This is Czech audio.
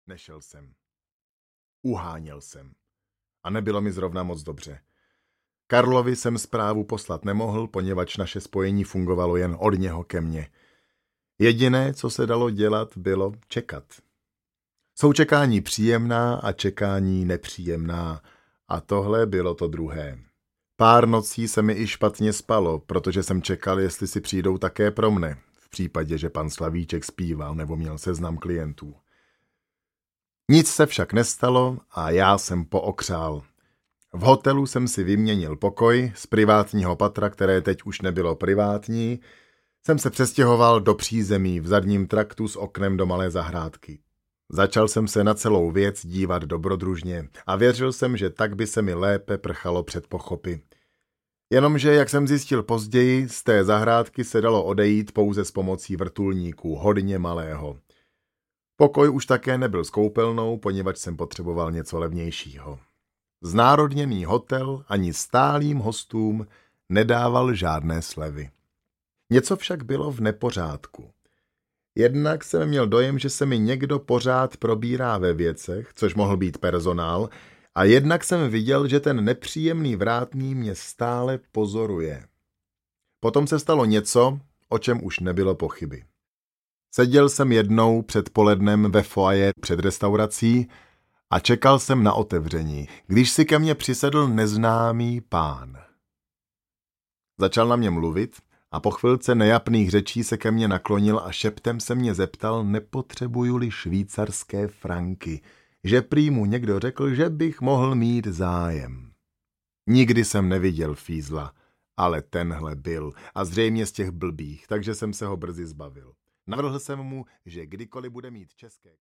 Nešel jsem. Uháněl jsem. A nebylo mi zrovna moc dobře. Karlovi jsem zprávu poslat nemohl, poněvadž naše spojení fungovalo jen od něho ke mně. Jediné, co se dalo dělat, bylo čekat. Jsou čekání příjemná a čekání nepříjemná. A tohle bylo to druhé. Pár nocí se mi i špatně spalo, protože jsem čekal, jestli si přijdou také pro mne, v případě, že pan Slavíček zpíval nebo měl seznam klientů. Nic se však nestalo a já jsem pookřál. V hotelu jsem si vyměnil pokoj, z privátního patra, které teď už nebylo privátní, jsem se přestěhoval do přízemí v zadním traktu s oknem do malé zahrádky. Začal jsem se na celou věc dívat dobrodružně a věřil jsem, že tak by se mi lépe prchalo před pochopy. Jenomže, jak jsem zjistil později, z té zahrádky se dalo odejít pouze s pomocí vrtulníku, hodně malého. Pokoj už také nebyl s koupelnou, poněvadž jsem potřeboval něco levnějšího. Znárodněný hotel ani stálým hostům nedával žádné slevy. Něco však bylo v nepořádku. Jednak jsem měl dojem, že se mi někdo pořád probírá ve věcech, což mohl být personál, a jednak jsem viděl, že ten nepříjemný vrátný mě stále pozoruje. Potom se stalo něco, o čem už nebylo pochyby. Seděl jsem jednou před polednem ve foyer před restaurací a čekal jsem na otevření, když si ke mně přisedl neznámý pán. Začal na mě mluvit a po chvilce nejapných řečí se ke mně naklonil a šeptem se mě zeptal, nepotřebuju-li švýcarské franky, že prý mu někdo řekl, že bych mohl mít zájem. Nikdy jsem neviděl fízla, ale tenhle byl a zřejmě z těch blbých, takže jsem se ho brzy zbavil. Navrhl jsem mu, že kdykoliv bude mít české